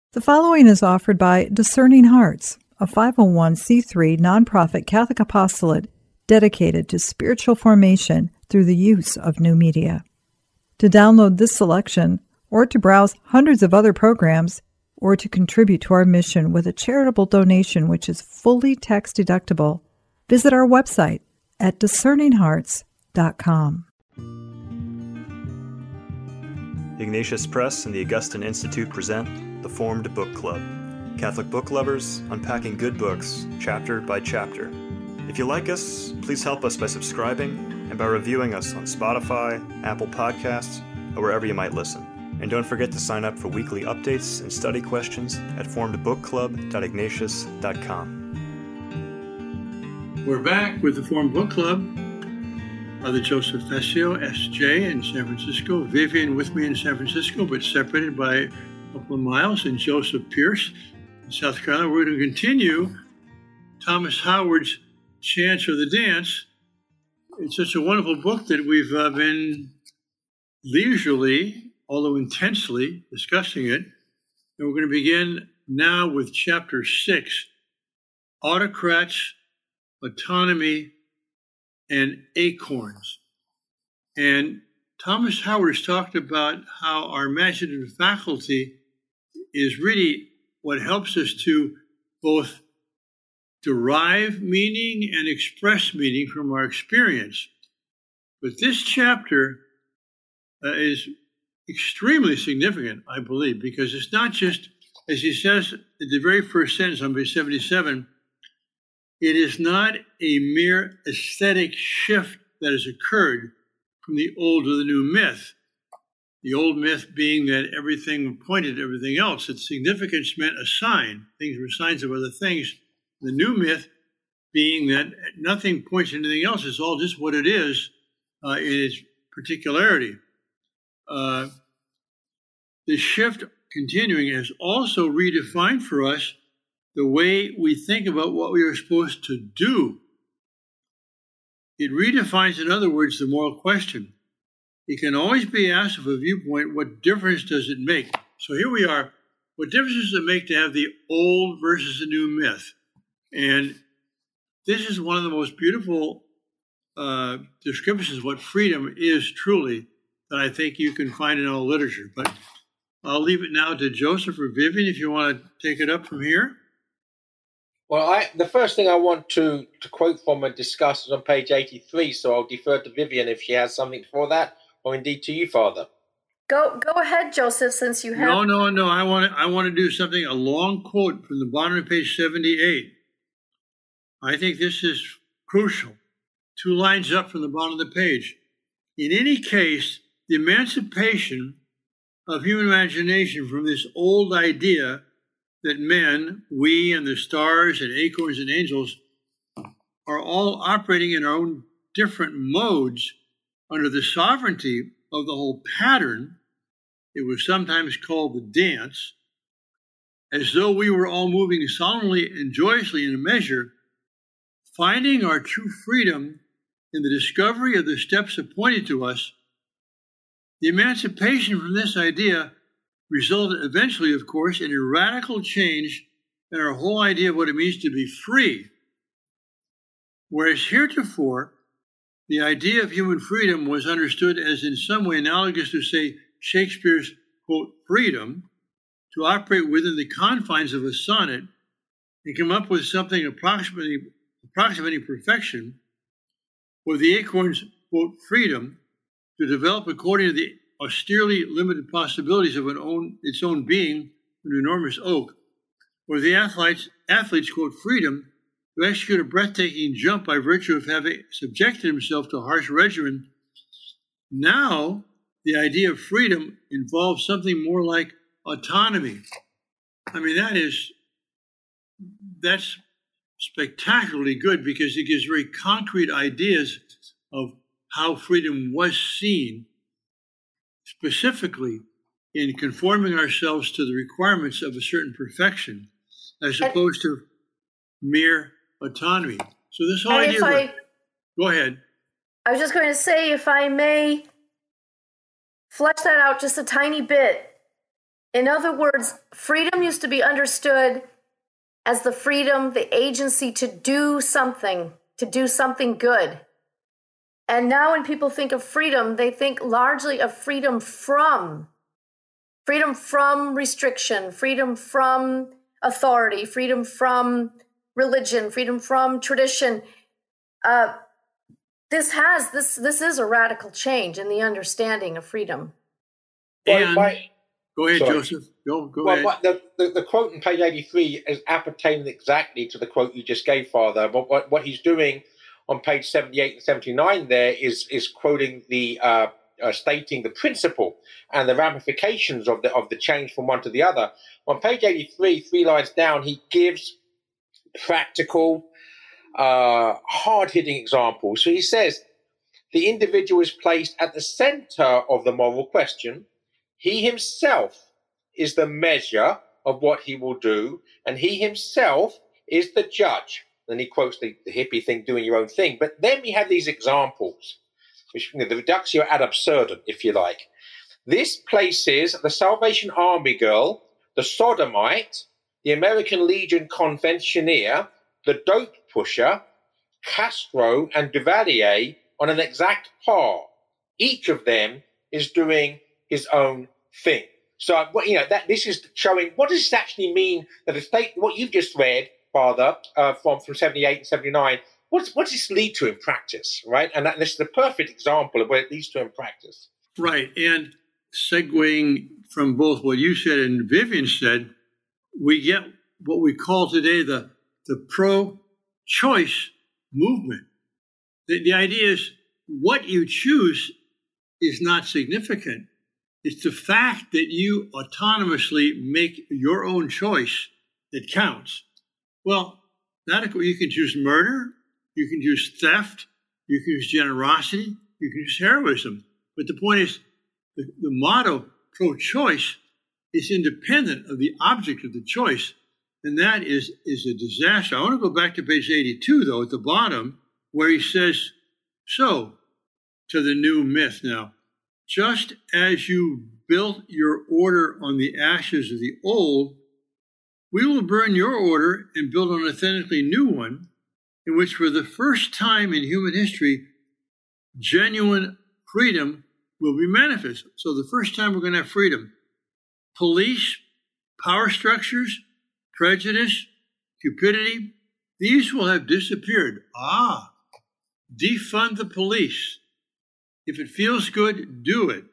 The following is offered by Discerning Hearts, a 501c3 nonprofit Catholic apostolate dedicated to spiritual formation through the use of new media. To download this selection, or to browse hundreds of other programs, or to contribute to our mission with a charitable donation which is fully tax deductible, visit our website at discerninghearts.com. Ignatius Press and the Augustine Institute present The Formed Book Club. Catholic book lovers unpacking good books, chapter by chapter. If you like us, please help us by subscribing and by reviewing us on Spotify, Apple Podcasts, or wherever you might listen. And don't forget to sign up for weekly updates and study questions at formedbookclub.ignatius.com. We're back with the Formed Book Club. Father Joseph Fessio, S.J. in San Francisco. Vivian with me in San Francisco, but separated by a couple of miles. And Joseph Pierce in South Carolina. We're going to continue Thomas Howard's Chance or the Dance. It's such a wonderful book that we've been leisurely, although intensely, discussing it. And we're going to begin now with Chapter 6, Autocrats, Autonomy, and Acorns. And Thomas Howard has talked about how our imaginative faculty is really what helps us to both derive meaning and express meaning from our experience. But this chapter is extremely significant, I believe, because it's not just, as he says at the very first sentence on page 77, it is not a mere aesthetic shift that has occurred from the old to the new myth. The old myth being that everything pointed to everything else, that significance meant a sign. Things were signs of other things. The new myth being that nothing points to anything else. It's all just what it is in its particularity. The shift continuing has also redefined for us the way we think about what we are supposed to do. It redefines, in other words, the moral question. It can always be asked of a viewpoint, what difference does it make? So here we are. What difference does it make to have the old versus the new myth? And this is one of the most beautiful descriptions of what freedom is truly that I think you can find in all literature. But I'll leave it now to Joseph or Vivian if you want to take it up from here. Well, the first thing I want to quote from and discuss is on page 83, so I'll defer to Vivian if she has something for that, or indeed to you, Father. Go ahead, Joseph, since you have... No. I want to do something, a long quote from the bottom of page 78. I think this is crucial. 2 lines up from the bottom of the page. In any case, the emancipation of human imagination from this old idea that men, we and the stars and acorns and angels are all operating in our own different modes under the sovereignty of the whole pattern. It was sometimes called the dance, as though we were all moving solemnly and joyously in a measure, finding our true freedom in the discovery of the steps appointed to us. The emancipation from this idea resulted eventually, of course, in a radical change in our whole idea of what it means to be free. Whereas heretofore, the idea of human freedom was understood as in some way analogous to, say, Shakespeare's, quote, freedom to operate within the confines of a sonnet and come up with something approximating perfection, or the acorn's, quote, freedom to develop according to the austerely limited possibilities of its own being, an enormous oak, or the athlete's, quote, freedom to execute a breathtaking jump by virtue of having subjected himself to a harsh regimen. Now, the idea of freedom involves something more like autonomy. I mean, that's spectacularly good because it gives very concrete ideas of how freedom was seen, specifically in conforming ourselves to the requirements of a certain perfection, as opposed to mere autonomy. So this whole idea... Go ahead. I was just going to say, if I may flesh that out just a tiny bit, In other words, freedom used to be understood as the freedom, the agency to do something good. And now when people think of freedom, they think largely of freedom from restriction, freedom from authority, freedom from religion, freedom from tradition. This is a radical change in the understanding of freedom. And go ahead, sorry. Joseph. Go ahead. The quote on page 83 is appertaining exactly to the quote you just gave, Father. But what he's doing on page 78 and 79 there is quoting the stating the principle and the ramifications of the change from one to the other. On page 83, 3 lines down, he gives practical, hard-hitting examples. So he says, the individual is placed at the center of the moral question. He himself is the measure of what he will do, and he himself is the judge. Then he quotes the hippie thing, doing your own thing. But then we have these examples, which the reductio ad absurdum, if you like. This places the Salvation Army girl, the sodomite, the American Legion conventioneer, the dope pusher, Castro, and Duvalier on an exact par. Each of them is doing his own thing. So, this is showing what does this actually mean that the state, what you've just read, Father, from 78 and 79, what does this lead to in practice, right? And this is a perfect example of where it leads to in practice. Right. And segueing from both what you said and Vivian said, we get what we call today the pro-choice movement. The idea is what you choose is not significant. It's the fact that you autonomously make your own choice that counts. Well, you can choose murder, you can choose theft, you can choose generosity, you can choose heroism. But the point is, the motto, pro-choice, is independent of the object of the choice. And that is a disaster. I want to go back to page 82, though, at the bottom, where he says, so, to the new myth now, just as you built your order on the ashes of the old, we will burn your order and build an authentically new one, in which for the first time in human history, genuine freedom will be manifest. So the first time we're going to have freedom. Police, power structures, prejudice, cupidity, these will have disappeared. Defund the police. If it feels good, do it.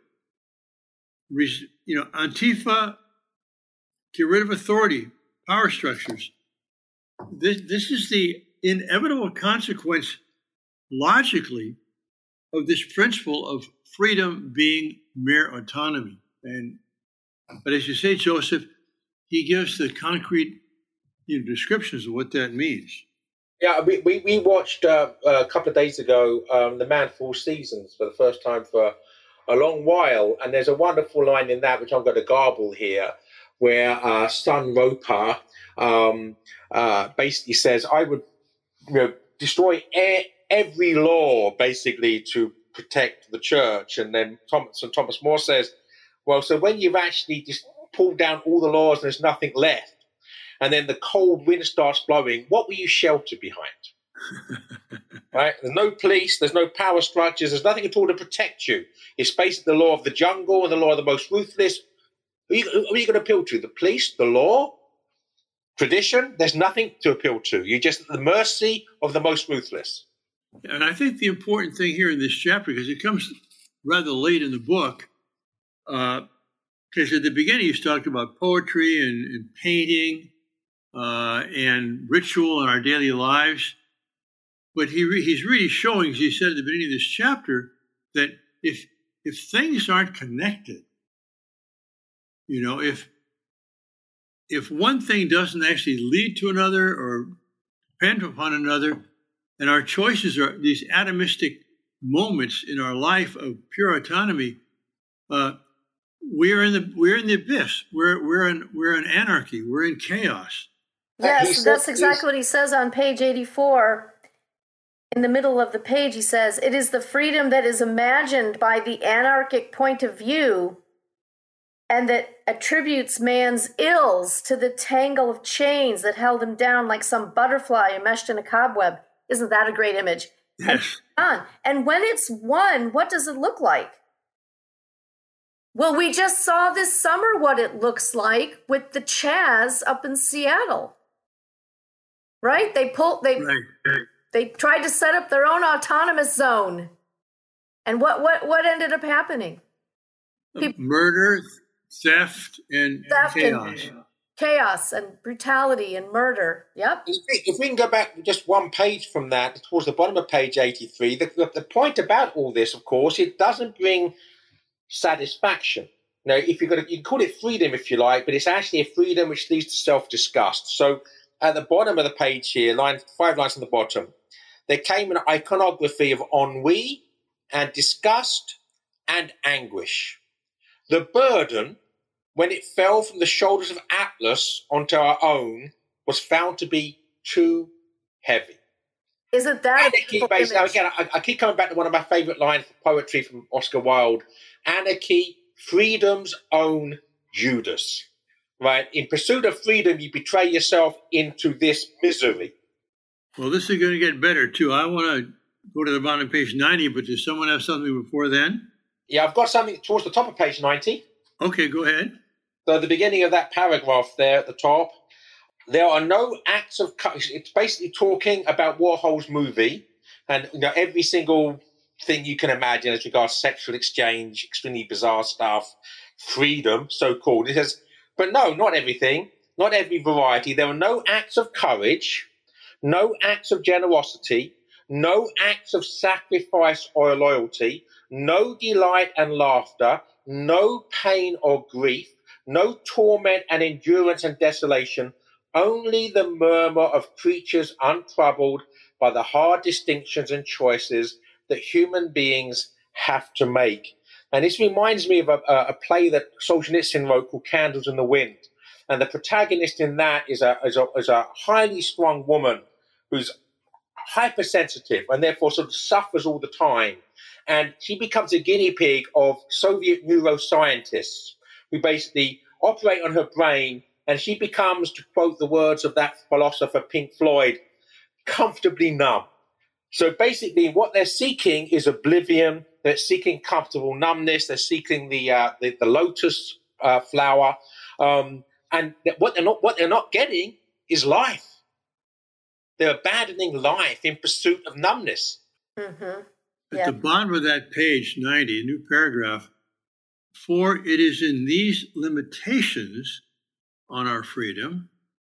Antifa, get rid of authority, power structures. This is the inevitable consequence, logically, of this principle of freedom being mere autonomy. But as you say, Joseph, he gives the concrete descriptions of what that means. Yeah, we watched a couple of days ago The Man for All Seasons for the first time for a long while, and there's a wonderful line in that which I'm going to garble here, where Sun Roper basically says, "I would destroy every law basically to protect the church," and then Thomas More says, "Well, so when you've actually just pulled down all the laws and there's nothing left, and then the cold wind starts blowing, what will you shelter behind?" Right? There's no police, there's no power structures, there's nothing at all to protect you. It's basically the law of the jungle and the law of the most ruthless. Who are you going to appeal to? The police, the law, tradition? There's nothing to appeal to. You're just at the mercy of the most ruthless. And I think the important thing here in this chapter, because it comes rather late in the book, because at the beginning he's talked about poetry and painting, and ritual in our daily lives. But he's really showing, as he said at the beginning of this chapter, that if things aren't connected, if one thing doesn't actually lead to another or depend upon another, and our choices are these atomistic moments in our life of pure autonomy, we're in the abyss. We're in anarchy. We're in chaos. Yes, that's exactly what he says on page 84. In the middle of the page, he says, "It is the freedom that is imagined by the anarchic point of view and that attributes man's ills to the tangle of chains that held him down like some butterfly enmeshed in a cobweb. Isn't that a great image? Yes. And when it's won, what does it look like? Well, we just saw this summer what it looks like with the Chaz up in Seattle. Right? They tried to set up their own autonomous zone. And what ended up happening? Murder, theft, and chaos. Chaos and brutality and murder. Yep. If we can go back just one page from that, towards the bottom of page 83, the point about all this, of course, it doesn't bring satisfaction. Now, if you can call it freedom if you like, but it's actually a freedom which leads to self-disgust. So at the bottom of the page here, 5 lines on the bottom, there came an iconography of ennui and disgust and anguish. The burden, when it fell from the shoulders of Atlas onto our own, was found to be too heavy. Isn't that anarchy? Again, I keep coming back to one of my favourite lines of poetry from Oscar Wilde. Anarchy, freedom's own Judas. Right? In pursuit of freedom, you betray yourself into this misery. Well, this is going to get better, too. I want to go to the bottom of page 90, but does someone have something before then? Yeah, I've got something towards the top of page 90. Okay, go ahead. So the beginning of that paragraph there at the top, there are no acts of... It's basically talking about Warhol's movie and every single thing you can imagine as regards sexual exchange, extremely bizarre stuff, freedom, so-called. It says, but no, not everything, not every variety. There are no acts of courage, no acts of generosity, no acts of sacrifice or loyalty, no delight and laughter, no pain or grief, no torment and endurance and desolation, only the murmur of creatures untroubled by the hard distinctions and choices that human beings have to make. And this reminds me of a play that Solzhenitsyn wrote called Candles in the Wind. And the protagonist in that is a highly strung woman who's hypersensitive and therefore sort of suffers all the time. And she becomes a guinea pig of Soviet neuroscientists who basically operate on her brain, and she becomes, to quote the words of that philosopher Pink Floyd, comfortably numb. So basically what they're seeking is oblivion. They're seeking comfortable numbness. They're seeking the lotus flower. And what they're not getting is life. They're abandoning life in pursuit of numbness. Mm-hmm. At the bottom of that page, 90, a new paragraph, for it is in these limitations on our freedom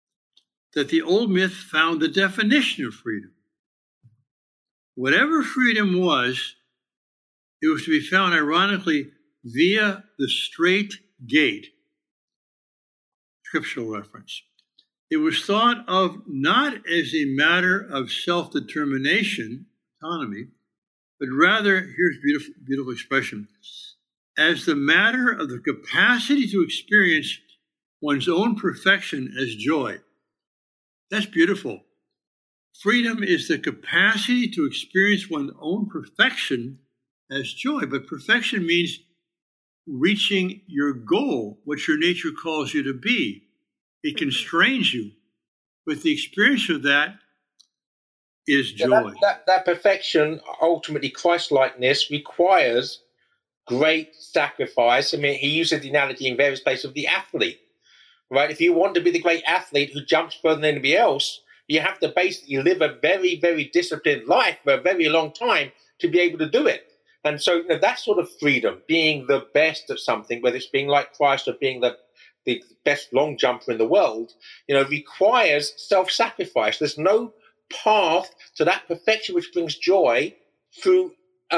that the old myth found the definition of freedom. Whatever freedom was, it was to be found, ironically, via the straight gate. Scriptural reference. It was thought of not as a matter of self-determination, autonomy, but rather, here's beautiful expression, as the matter of the capacity to experience one's own perfection as joy. That's beautiful. Freedom is the capacity to experience one's own perfection as joy, but perfection means reaching your goal, what your nature calls you to be. It constrains you, but the experience of that is joy. That perfection, ultimately Christ-likeness, requires great sacrifice. I mean, he uses the analogy in various places of the athlete, right? If you want to be the great athlete who jumps further than anybody else, you have to basically live a very, very disciplined life for a very long time to be able to do it. And so that sort of freedom, being the best at something, whether it's being like Christ or being the best long jumper in the world, requires self-sacrifice. There's no path to that perfection which brings joy through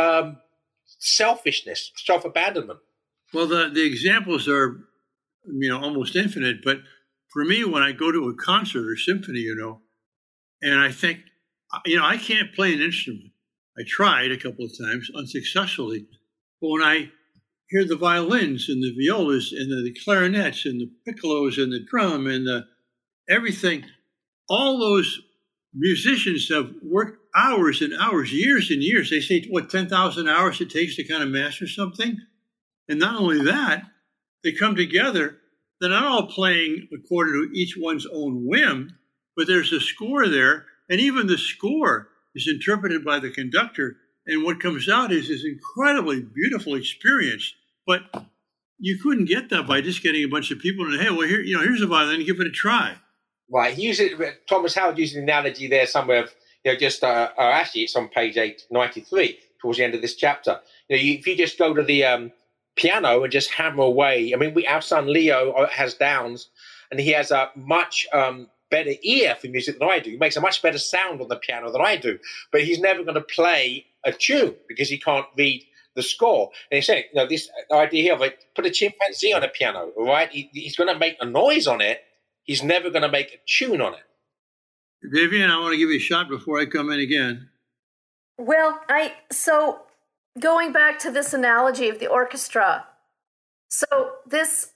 selfishness, self-abandonment. Well, the examples are, almost infinite. But for me, when I go to a concert or symphony, and I think, I can't play an instrument. I tried a couple of times unsuccessfully. But when I hear the violins and the violas and the clarinets and the piccolos and the drum and the everything, all those musicians have worked hours and hours, years and years. They say, 10,000 hours it takes to kind of master something? And not only that, they come together. They're not all playing according to each one's own whim, but there's a score there, and even the score is interpreted by the conductor, and what comes out is this incredibly beautiful experience. But you couldn't get that by just getting a bunch of people and, hey, well, here's a violin, give it a try. Right. Thomas Howard used an analogy there somewhere of, actually it's on page 893, towards the end of this chapter. If you just go to the piano and just hammer away. I mean, our son Leo has Downs, and he has a much better ear for music than I do. He makes a much better sound on the piano than I do, but he's never going to play a tune because he can't read the score. And he's saying, this idea here of put a chimpanzee on a piano, all right? He's going to make a noise on it. He's never going to make a tune on it. Vivian, I want to give you a shot before I come in again. Well, so going back to this analogy of the orchestra, so this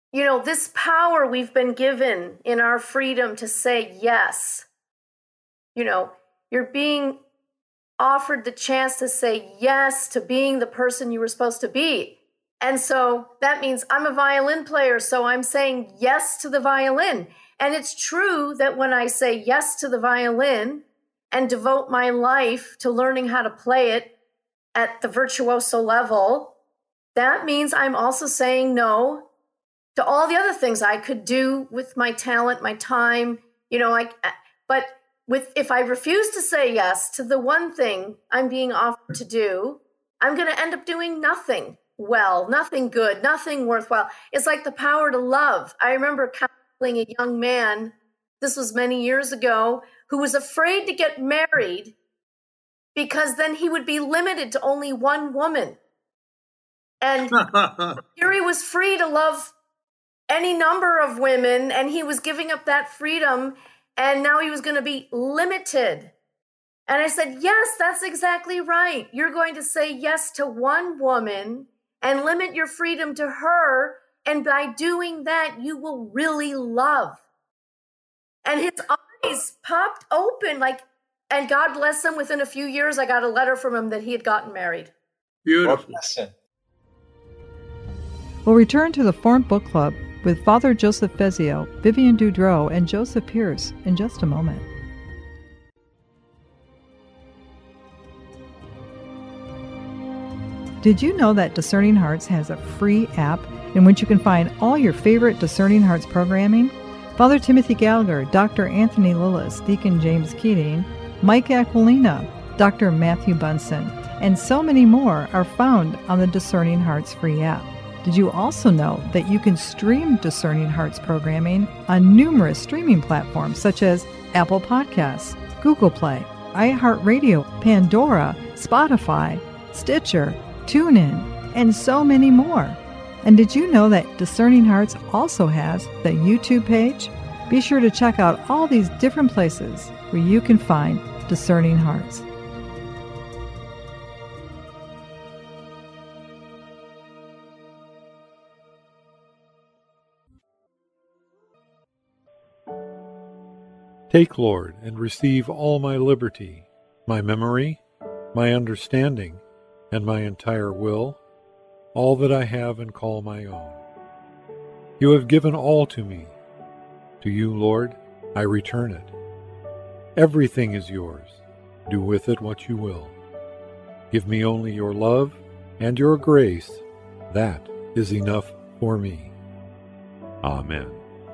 power we've been given in our freedom to say yes, you're being offered the chance to say yes to being the person you were supposed to be. And so that means I'm a violin player, so I'm saying yes to the violin. And it's true that when I say yes to the violin and devote my life to learning how to play it at the virtuoso level, that means I'm also saying no to all the other things I could do with my talent, my time, but if I refuse to say yes to the one thing I'm being offered to do, I'm going to end up doing nothing well, nothing good, nothing worthwhile. It's like the power to love. I remember counseling a young man, this was many years ago, who was afraid to get married because then he would be limited to only one woman. And here he was free to love any number of women, and he was giving up that freedom, and now he was going to be limited. And I said, yes, that's exactly right. You're going to say yes to one woman and limit your freedom to her, and by doing that, you will really love. And his eyes popped open, and God bless him, within a few years, I got a letter from him that he had gotten married. Beautiful. We'll return to the Formed Book Club with Father Joseph Fezio, Vivian Dudreau, and Joseph Pearce in just a moment. Did you know that Discerning Hearts has a free app in which you can find all your favorite Discerning Hearts programming? Father Timothy Gallagher, Dr. Anthony Lillis, Deacon James Keating, Mike Aquilina, Dr. Matthew Bunson, and so many more are found on the Discerning Hearts free app. Did you also know that you can stream Discerning Hearts programming on numerous streaming platforms such as Apple Podcasts, Google Play, iHeartRadio, Pandora, Spotify, Stitcher, TuneIn, and so many more? And did you know that Discerning Hearts also has the YouTube page? Be sure to check out all these different places where you can find Discerning Hearts. Take, Lord, and receive all my liberty, my memory, my understanding, and my entire will, all that I have and call my own. You have given all to me. To you, Lord, I return it. Everything is yours. Do with it what you will. Give me only your love and your grace. That is enough for me. Amen.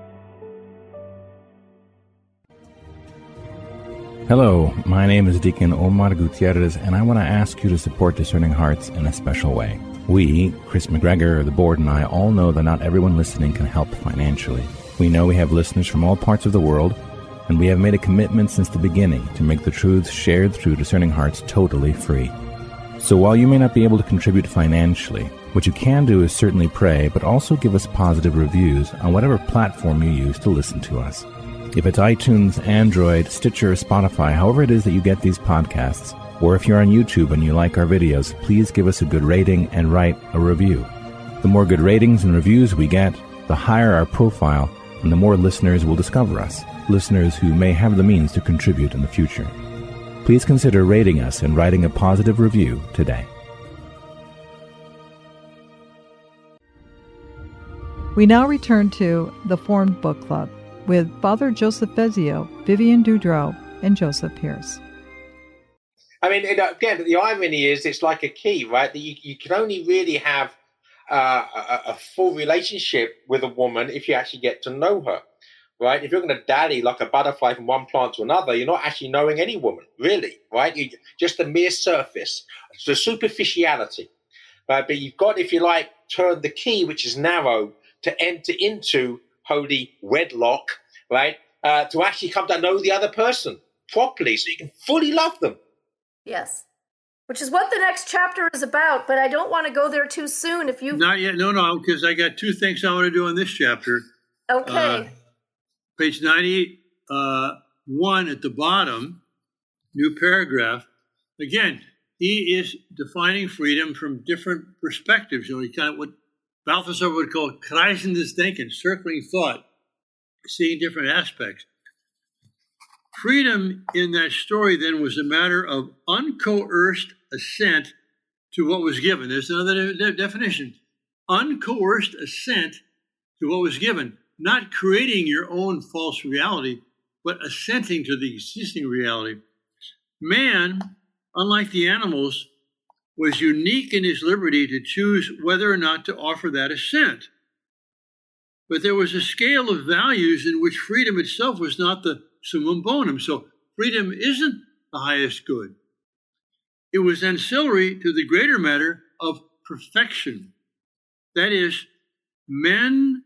Hello, my name is Deacon Omar Gutierrez, and I want to ask you to support Discerning Hearts in a special way. We, Chris McGregor, the board, and I all know that not everyone listening can help financially. We know we have listeners from all parts of the world, and we have made a commitment since the beginning to make the truths shared through Discerning Hearts totally free. So while you may not be able to contribute financially, what you can do is certainly pray, but also give us positive reviews on whatever platform you use to listen to us. If it's iTunes, Android, Stitcher, Spotify, however it is that you get these podcasts, or if you're on YouTube and you like our videos, please give us a good rating and write a review. The more good ratings and reviews we get, the higher our profile, and the more listeners will discover us, listeners who may have the means to contribute in the future. Please consider rating us and writing a positive review today. We now return to the Formed Book Club with Father Joseph Fezio, Vivian Dudreau, and Joseph Pearce. I mean, again, the irony is it's like a key, right? That you can only really have a full relationship with a woman if you actually get to know her, right? If you're going to dally like a butterfly from one plant to another, you're not actually knowing any woman, really, right? You just the mere surface, the superficiality, right? But you've got, if you like, turn the key, which is narrow, to enter into holy wedlock, right? To actually come to know the other person properly, so you can fully love them. Yes. Which is what the next chapter is about, but I don't want to go there too soon. If you Not yet, no, because I got two things I want to do in this chapter. Okay. Page 91 at the bottom, new paragraph. Again, he is defining freedom from different perspectives. You know, he kind of what Balthasar would call kreisendes Denken, circling thought, seeing different aspects. Freedom in that story then was a matter of uncoerced assent to what was given. There's another definition. Uncoerced assent to what was given, not creating your own false reality, but assenting to the existing reality. Man, unlike the animals, was unique in his liberty to choose whether or not to offer that assent. But there was a scale of values in which freedom itself was not the summum bonum. So freedom isn't the highest good. It was ancillary to the greater matter of perfection. That is, mere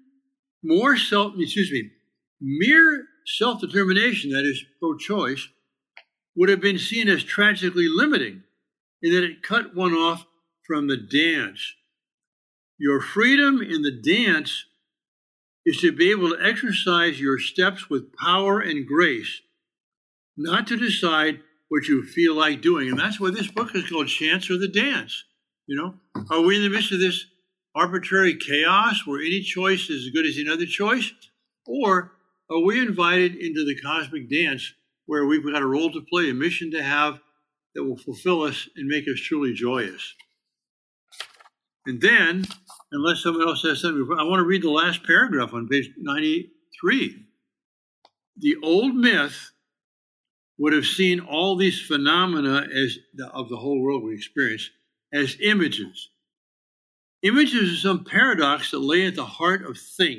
self-determination, that is, pro-choice, would have been seen as tragically limiting in that it cut one off from the dance. Your freedom in the dance is to be able to exercise your steps with power and grace, not to decide what you feel like doing. And that's why this book is called Chance or the Dance. You know, are we in the midst of this arbitrary chaos where any choice is as good as another choice? Or are we invited into the cosmic dance where we've got a role to play, a mission to have that will fulfill us and make us truly joyous? And then, unless someone else has something, I want to read the last paragraph on page 93. The old myth would have seen all these phenomena of the whole world we experience as images. Images are some paradox that lay at the heart of things. :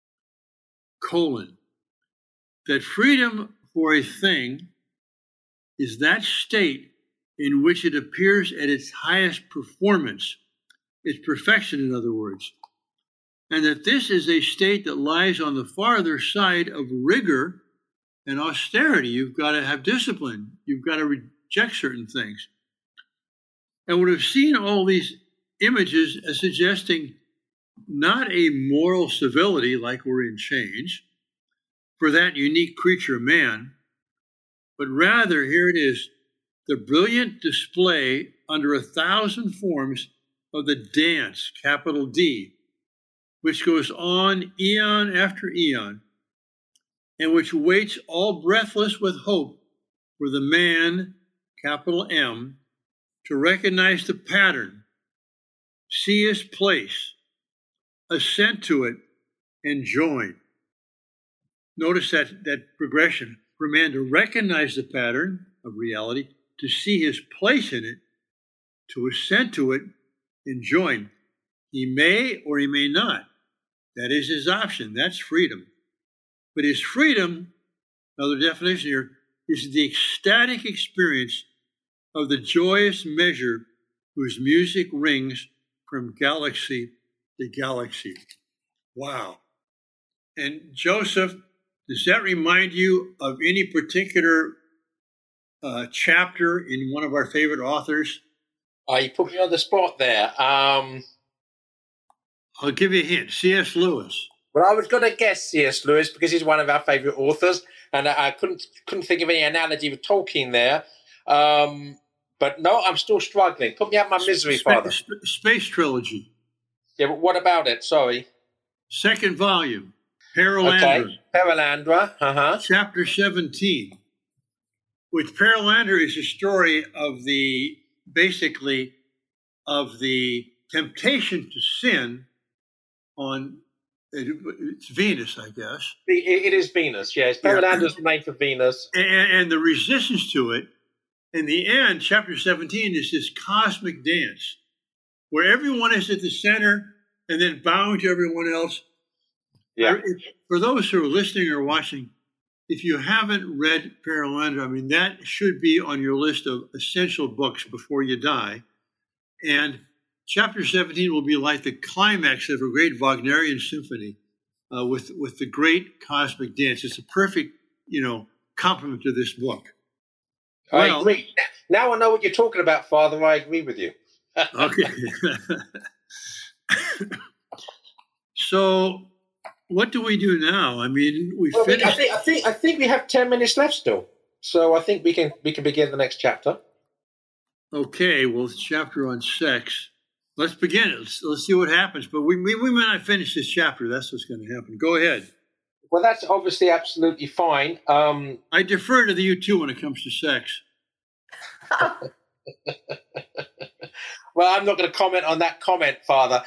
that freedom for a thing is that state in which it appears at its highest performance, its perfection, in other words, and that this is a state that lies on the farther side of rigor and austerity. You've got to have discipline. You've got to reject certain things. And would have seen all these images as suggesting not a moral civility like we're in change for that unique creature, man, but rather, here it is, the brilliant display under 1,000 forms of the dance, capital D, which goes on eon after eon, and which waits all breathless with hope for the man, capital M, to recognize the pattern, see his place, assent to it, and join. Notice that progression for man to recognize the pattern of reality, to see his place in it, to assent to it, and join. He may or he may not. That is his option. That's freedom. But his freedom, another definition here, is the ecstatic experience of the joyous measure whose music rings from galaxy to galaxy. Wow. And Joseph, does that remind you of any particular chapter in one of our favorite authors? You put me on the spot there. I'll give you a hint. C.S. Lewis. Well, I was going to guess C.S. Lewis because he's one of our favorite authors, and I couldn't think of any analogy with Tolkien there. But no, I'm still struggling. Put me out my misery, Father. Space Trilogy. Yeah, but what about it? Sorry. Second volume. Perelandra. Okay. Perelandra. Chapter 17. Which Perelandra is a story of the temptation to sin on It's Venus, I guess. It is Venus, yes. Perelandra is the name for Venus. And the resistance to it, in the end, chapter 17 is this cosmic dance where everyone is at the center and then bowing to everyone else. Yeah. For those who are listening or watching, if you haven't read Perelandra, I mean, that should be on your list of essential books before you die. And chapter 17 will be like the climax of a great Wagnerian symphony with the great cosmic dance. It's a perfect, complement to this book. I agree. Now I know what you're talking about, Father. I agree with you. Okay. So, what do we do now? I mean, finished. I think we have 10 minutes left still, so I think we can begin the next chapter. Okay. Well, it's a chapter on sex. Let's begin it. Let's see what happens. But we may not finish this chapter. That's what's going to happen. Go ahead. Well, that's obviously absolutely fine. I defer to you two when it comes to sex. Well, I'm not going to comment on that comment, Father.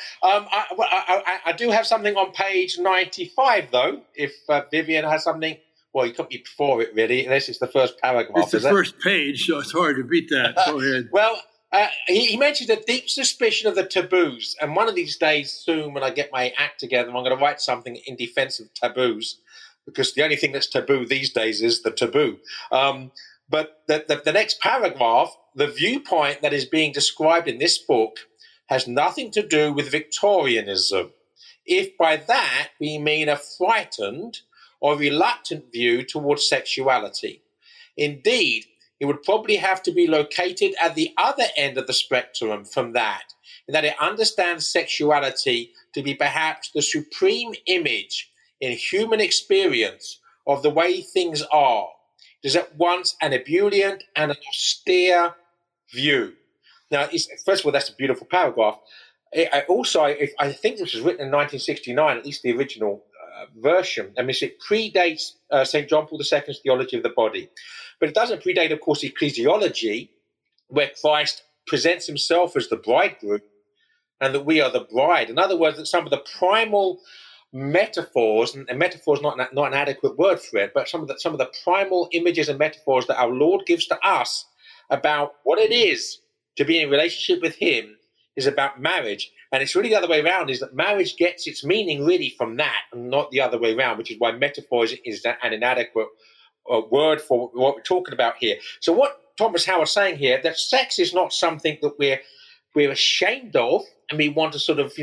I do have something on page 95, though. If Vivian has something, well, you can't be before it, really, unless it's the first paragraph. It's the first page, so it's hard to beat that. Go ahead. Well, he mentioned a deep suspicion of the taboos, and one of these days soon, when I get my act together, I'm going to write something in defense of taboos, because the only thing that's taboo these days is the taboo. But the next paragraph, the viewpoint that is being described in this book has nothing to do with Victorianism, if by that we mean a frightened or reluctant view towards sexuality. Indeed, it would probably have to be located at the other end of the spectrum from that, in that it understands sexuality to be perhaps the supreme image in human experience of the way things are. It is at once an ebullient and an austere view. Now, first of all, that's a beautiful paragraph. I think this was written in 1969, at least the original version. I mean, it predates St. John Paul II's theology of the body. But it doesn't predate, of course, ecclesiology, where Christ presents himself as the bridegroom and that we are the bride. In other words, that some of the primal metaphors, and metaphor is not an adequate word for it, but some of the primal images and metaphors that our Lord gives to us about what it is to be in a relationship with him is about marriage. And it's really the other way around, is that marriage gets its meaning really from that and not the other way around, which is why metaphor is an inadequate word for what we're talking about here. So what Thomas Howard's saying here, that sex is not something that we're ashamed of and we want to sort of,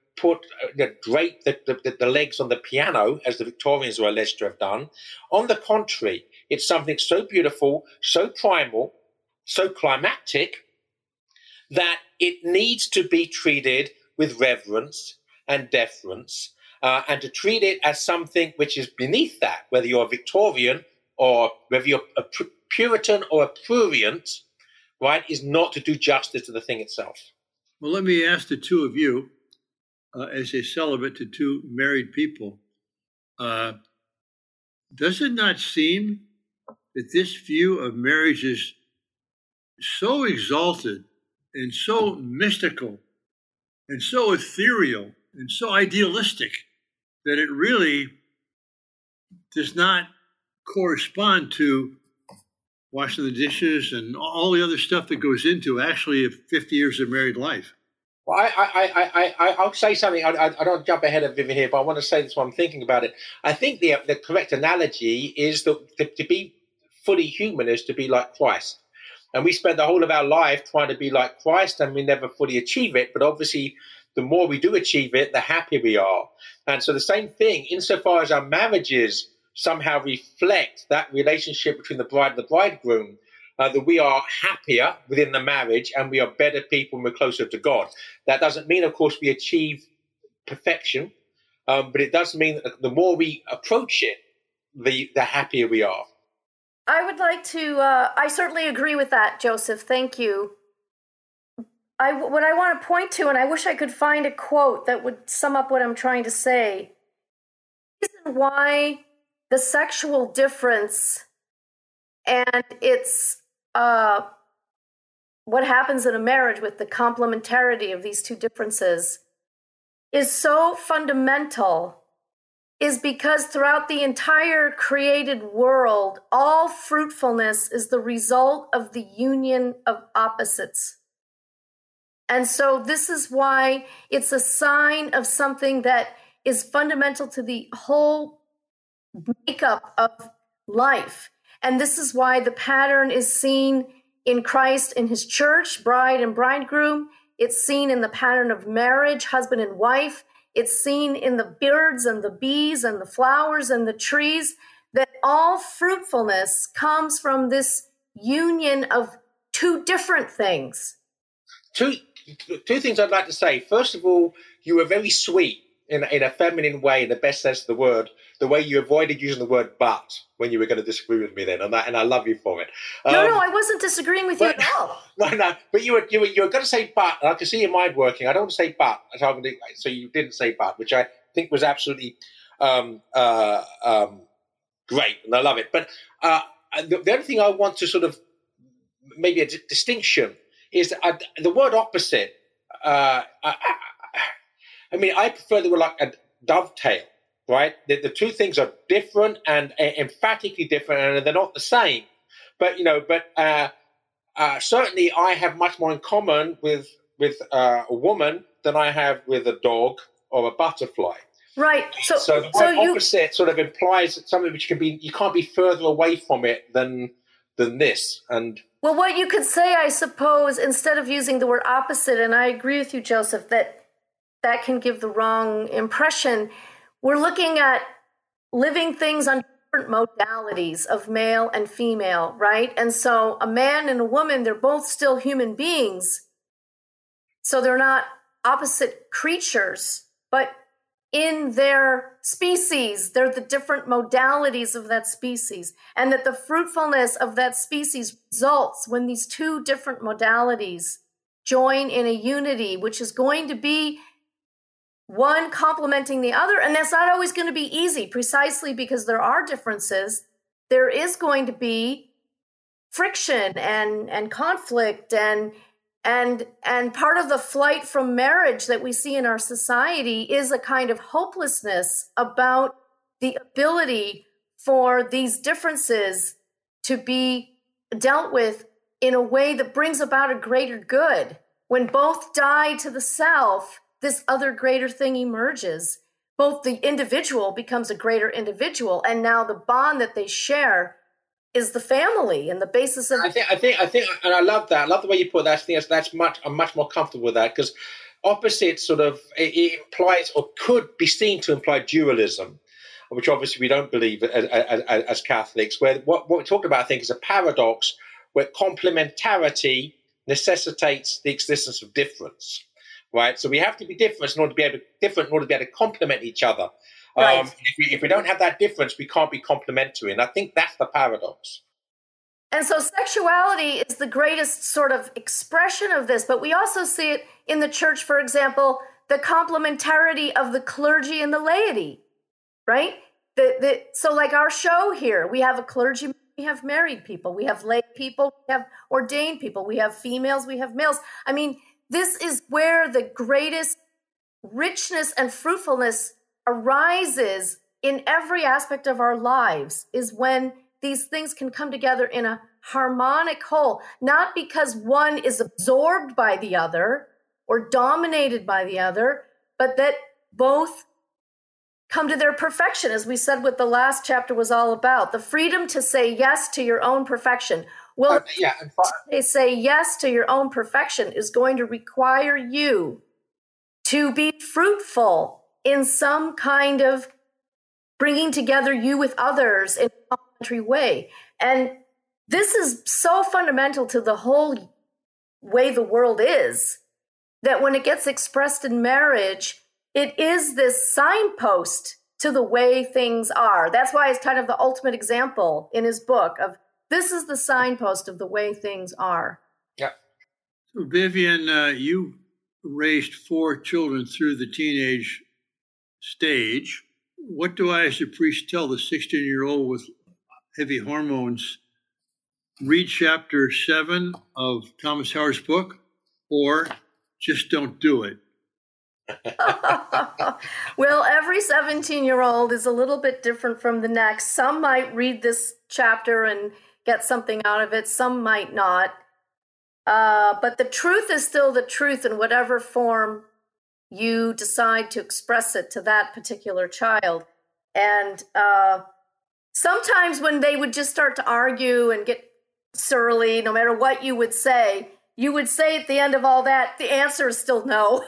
drape the legs on the piano, as the Victorians were alleged to have done. On the contrary, it's something so beautiful, so primal, so climactic, that it needs to be treated with reverence and deference, and to treat it as something which is beneath that, whether you're a Victorian or whether you're a Puritan or a prurient, right, is not to do justice to the thing itself. Well, let me ask the two of you, as a celibate to two married people, does it not seem that this view of marriage is so exalted and so mystical and so ethereal and so idealistic that it really does not correspond to washing the dishes and all the other stuff that goes into actually 50 years of married life? Well, I'll say something. I don't jump ahead of Vivian here, but I want to say this while I'm thinking about it. I think the correct analogy is that to be fully human is to be like Christ. And we spend the whole of our life trying to be like Christ, and we never fully achieve it. But obviously, the more we do achieve it, the happier we are. And so the same thing, insofar as our marriages somehow reflect that relationship between the bride and the bridegroom, that we are happier within the marriage and we are better people and we're closer to God. That doesn't mean, of course, we achieve perfection, but it does mean that the more we approach it, the happier we are. I would like to, I certainly agree with that, Joseph. Thank you. What I want to point to, and I wish I could find a quote that would sum up what I'm trying to say, the reason why the sexual difference and it's what happens in a marriage with the complementarity of these two differences is so fundamental is because throughout the entire created world, all fruitfulness is the result of the union of opposites. And so this is why it's a sign of something that is fundamental to the whole makeup of life. And this is why the pattern is seen in Christ, in his church, bride and bridegroom. It's seen in the pattern of marriage, husband and wife. It's seen in the birds and the bees and the flowers and the trees, that all fruitfulness comes from this union of two different things. Two things I'd like to say. First of all, you were very sweet in a feminine way, in the best sense of the word, the way you avoided using the word "but" when you were going to disagree with me then, and I love you for it. No, I wasn't disagreeing with you at all. No, but you were going to say "but," and I can see your mind working. I don't want to say "but," so you didn't say "but," which I think was absolutely great, and I love it. But the other thing I want to sort of maybe a distinction is that the word opposite. I mean, I prefer the word like a dovetail, right? The two things are different and emphatically different, and they're not the same. But certainly, I have much more in common with a woman than I have with a dog or a butterfly. Right. So the word opposite sort of implies something which you can't be further away from it than this. And well, what you could say, I suppose, instead of using the word opposite, and I agree with you, Joseph, that can give the wrong impression. We're looking at living things on different modalities of male and female, right? And so a man and a woman, they're both still human beings. So they're not opposite creatures, but in their species, they're the different modalities of that species. And that the fruitfulness of that species results when these two different modalities join in a unity, which is going to be one complementing the other. And that's not always going to be easy, precisely because there are differences. There is going to be friction and conflict and part of the flight from marriage that we see in our society is a kind of hopelessness about the ability for these differences to be dealt with in a way that brings about a greater good. When both die to the self, this other greater thing emerges. Both the individual becomes a greater individual, and now the bond that they share is the family and the basis of. I think, and I love that. I love the way you put that. I think I'm much more comfortable with that, because opposite sort of it implies, or could be seen to imply, dualism, which obviously we don't believe as Catholics. Where what we talked about, I think, is a paradox where complementarity necessitates the existence of difference. Right, so we have to be different in order to be able to complement each other. Right. If we don't have that difference, we can't be complementary, and I think that's the paradox. And so sexuality is the greatest sort of expression of this, but we also see it in the church, for example, the complementarity of the clergy and the laity, right? So like our show here, we have a clergyman, we have married people, we have lay people, we have ordained people, we have females, we have males. I mean, this is where the greatest richness and fruitfulness arises in every aspect of our lives, is when these things can come together in a harmonic whole, not because one is absorbed by the other or dominated by the other, but that both come to their perfection, as we said what the last chapter was all about, the freedom to say yes to your own perfection. Well, they say yes to your own perfection is going to require you to be fruitful in some kind of bringing together you with others in a complementary way. And this is so fundamental to the whole way the world is, that when it gets expressed in marriage, it is this signpost to the way things are. That's why it's kind of the ultimate example in his book of, this is the signpost of the way things are. Yeah. So Vivian, you raised 4 children through the teenage stage. What do I, as a priest, tell the 16-year-old with heavy hormones? Read chapter 7 of Thomas Howard's book, or just don't do it. Well, every 17-year-old is a little bit different from the next. Some might read this chapter and get something out of it. Some might not. But the truth is still the truth in whatever form you decide to express it to that particular child. And sometimes when they would just start to argue and get surly, no matter what you would say at the end of all that, the answer is still no.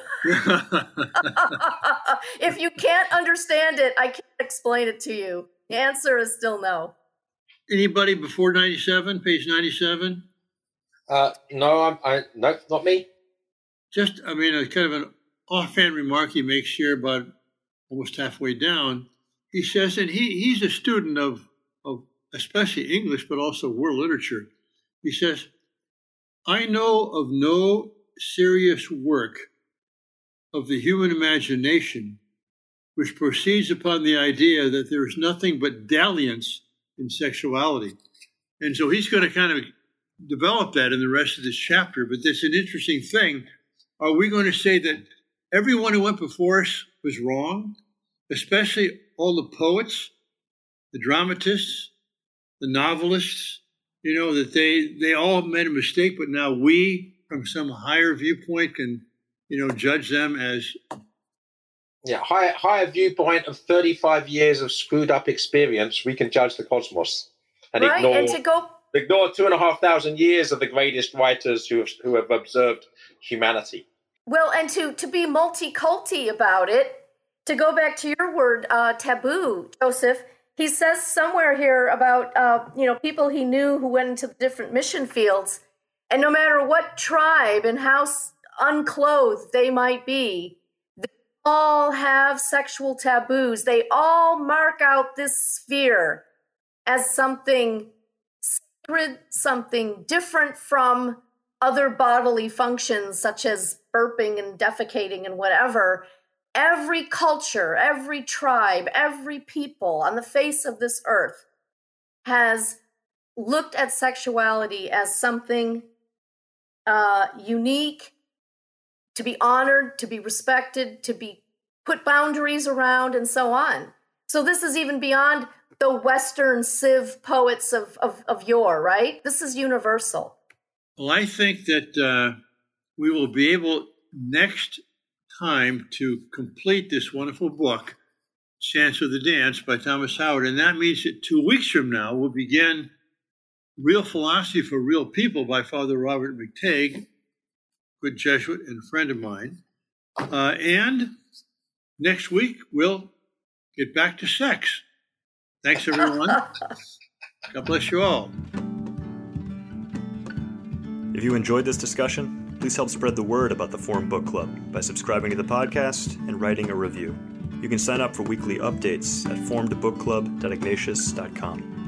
If you can't understand it, I can't explain it to you. The answer is still no. Anybody before 97, page 97? No, no, not me. Just, I mean, a kind of an offhand remark he makes here about almost halfway down. He says, and he's a student of especially English, but also world literature. He says, I know of no serious work of the human imagination which proceeds upon the idea that there is nothing but dalliance in sexuality. And so he's going to kind of develop that in the rest of this chapter. But that's an interesting thing. Are we going to say that everyone who went before us was wrong, especially all the poets, the dramatists, the novelists, that they all made a mistake, but now we, from some higher viewpoint, can, judge them as... Yeah, higher viewpoint of 35 years of screwed up experience, we can judge the cosmos and right? ignore 2,500 years of the greatest writers who have observed humanity. Well, and to be multi-culti about it, to go back to your word, taboo, Joseph, he says somewhere here about, people he knew who went into the different mission fields, and no matter what tribe and how unclothed they might be, they all have sexual taboos. They all mark out this sphere as something sacred, something different from other bodily functions, such as burping and defecating and whatever. Every culture, every tribe, every people on the face of this earth has looked at sexuality as something unique, to be honored, to be respected, to be put boundaries around, and so on. So this is even beyond the Western civ poets of yore, right? This is universal. Well, I think that we will be able next time to complete this wonderful book, Chance of the Dance by Thomas Howard. And that means that 2 weeks from now, we'll begin Real Philosophy for Real People by Father Robert McTague, good Jesuit and friend of mine. And next week, we'll get back to sex. Thanks, everyone. God bless you all. If you enjoyed this discussion, please help spread the word about the Forum Book Club by subscribing to the podcast and writing a review. You can sign up for weekly updates at forumbookclub.ignatius.com.